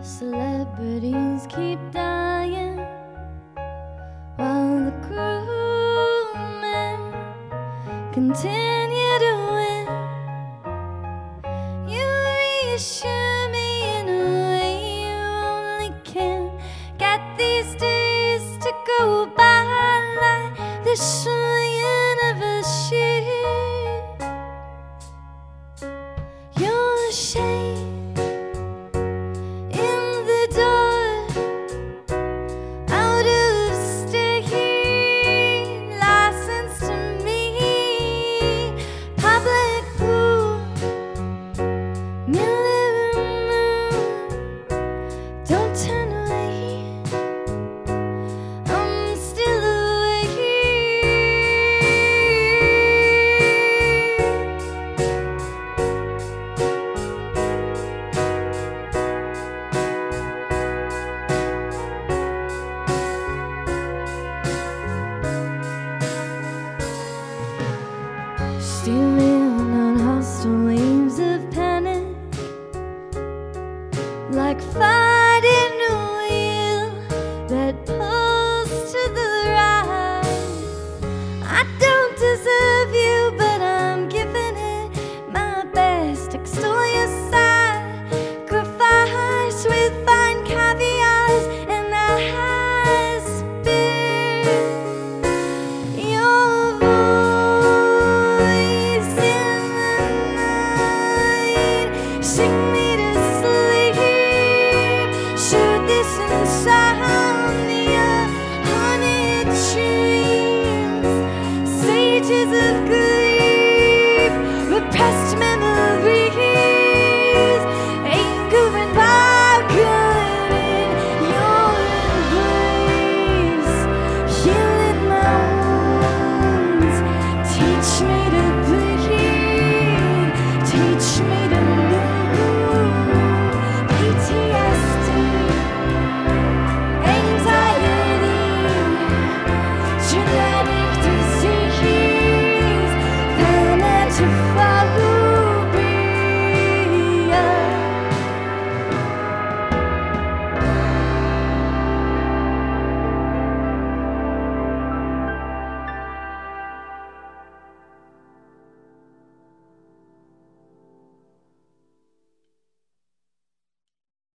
Celebrities keep dying while the crewmen continue to win. You reassure me in a way you only can. Get these days to go by like the universe should. You're the shade in the dark, out of state, license to me, public pool, middle moon. Don't turn away, I'm still awake. Steering on hostile waves of panic, like fire.